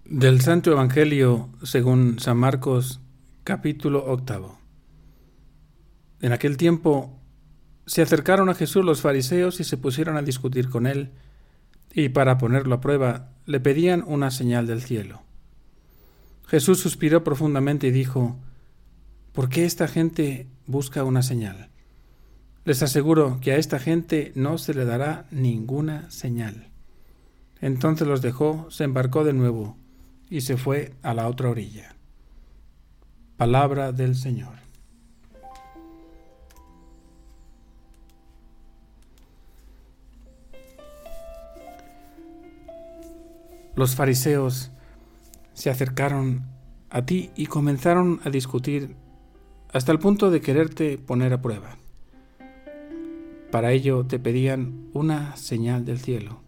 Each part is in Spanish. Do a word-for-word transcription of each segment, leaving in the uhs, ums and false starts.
Del Santo Evangelio según San Marcos, capítulo octavo. En aquel tiempo se acercaron a Jesús los fariseos y se pusieron a discutir con él, y para ponerlo a prueba le pedían una señal del cielo. Jesús suspiró profundamente y dijo: ¿Por qué esta gente busca una señal? Les aseguro que a esta gente no se le dará ninguna señal. Entonces los dejó, se embarcó de nuevo y se fue a la otra orilla. Palabra del Señor. Los fariseos se acercaron a ti y comenzaron a discutir hasta el punto de quererte poner a prueba. Para ello te pedían una señal del cielo.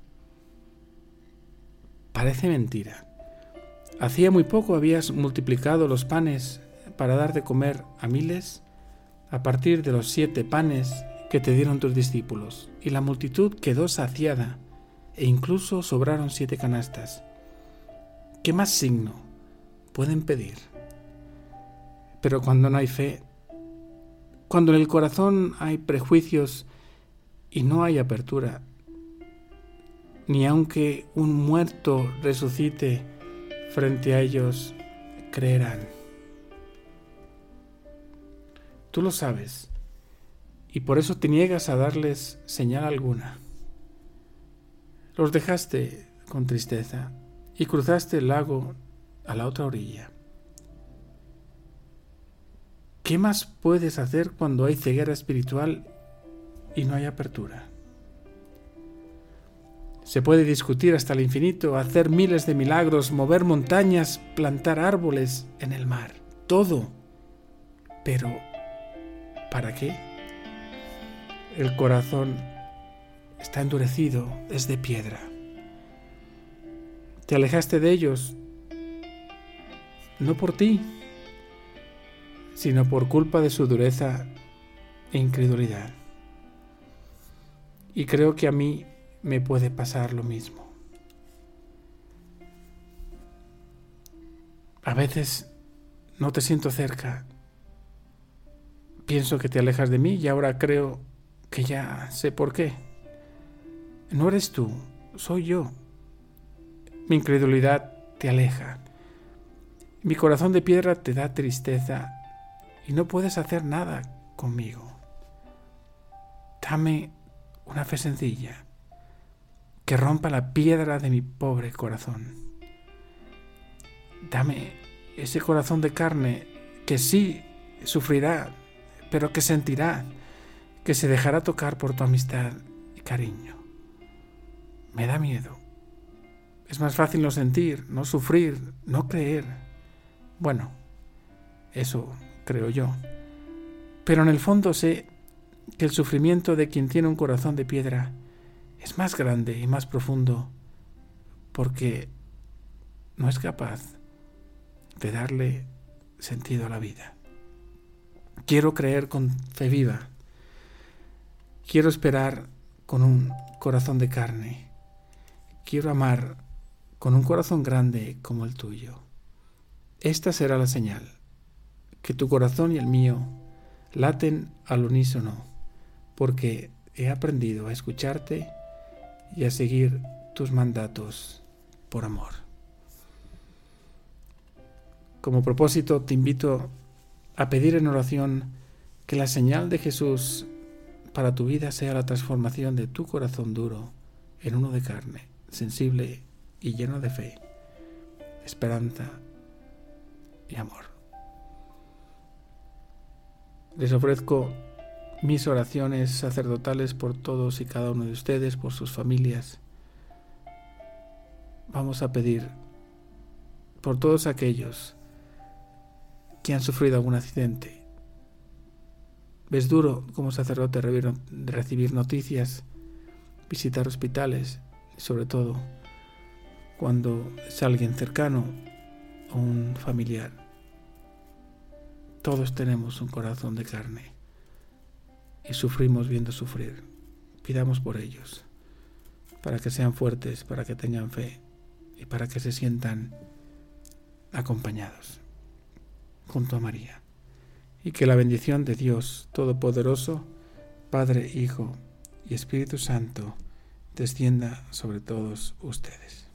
Parece mentira. Hacía muy poco habías multiplicado los panes para dar de comer a miles a partir de los siete panes que te dieron tus discípulos, y la multitud quedó saciada e incluso sobraron siete canastas. ¿Qué más signo pueden pedir? Pero cuando no hay fe, cuando en el corazón hay prejuicios y no hay apertura, ni aunque un muerto resucite frente a ellos, creerán. Tú lo sabes, y por eso te niegas a darles señal alguna. Los dejaste con tristeza y cruzaste el lago a la otra orilla. ¿Qué más puedes hacer cuando hay ceguera espiritual y no hay apertura? Se puede discutir hasta el infinito, hacer miles de milagros, mover montañas, plantar árboles en el mar, todo. Pero, ¿para qué? El corazón está endurecido, es de piedra. Te alejaste de ellos, no por ti, sino por culpa de su dureza e incredulidad. Y creo que a mí me puede pasar lo mismo. A veces no te siento cerca. Pienso que te alejas de mí y ahora creo que ya sé por qué. No eres tú, soy yo. Mi incredulidad te aleja. Mi corazón de piedra te da tristeza y no puedes hacer nada conmigo. Dame una fe sencilla que rompa la piedra de mi pobre corazón. Dame ese corazón de carne que sí sufrirá, pero que sentirá, que se dejará tocar por tu amistad y cariño. Me da miedo. Es más fácil no sentir, no sufrir, no creer. Bueno, eso creo yo. Pero en el fondo sé que el sufrimiento de quien tiene un corazón de piedra es más grande y más profundo porque no es capaz de darle sentido a la vida. Quiero creer con fe viva. Quiero esperar con un corazón de carne. Quiero amar con un corazón grande como el tuyo. Esta será la señal, que tu corazón y el mío laten al unísono, porque he aprendido a escucharte y a seguir tus mandatos por amor. Como propósito te invito a pedir en oración que la señal de Jesús para tu vida sea la transformación de tu corazón duro en uno de carne, sensible y lleno de fe, esperanza y amor. Les ofrezco mis oraciones sacerdotales por todos y cada uno de ustedes, por sus familias. Vamos a pedir por todos aquellos que han sufrido algún accidente. Es duro como sacerdote recibir noticias, visitar hospitales, y sobre todo cuando es alguien cercano o un familiar. Todos tenemos un corazón de carne y sufrimos viendo sufrir. Pidamos por ellos, para que sean fuertes, para que tengan fe y para que se sientan acompañados junto a María. Y que la bendición de Dios Todopoderoso, Padre, Hijo y Espíritu Santo, descienda sobre todos ustedes.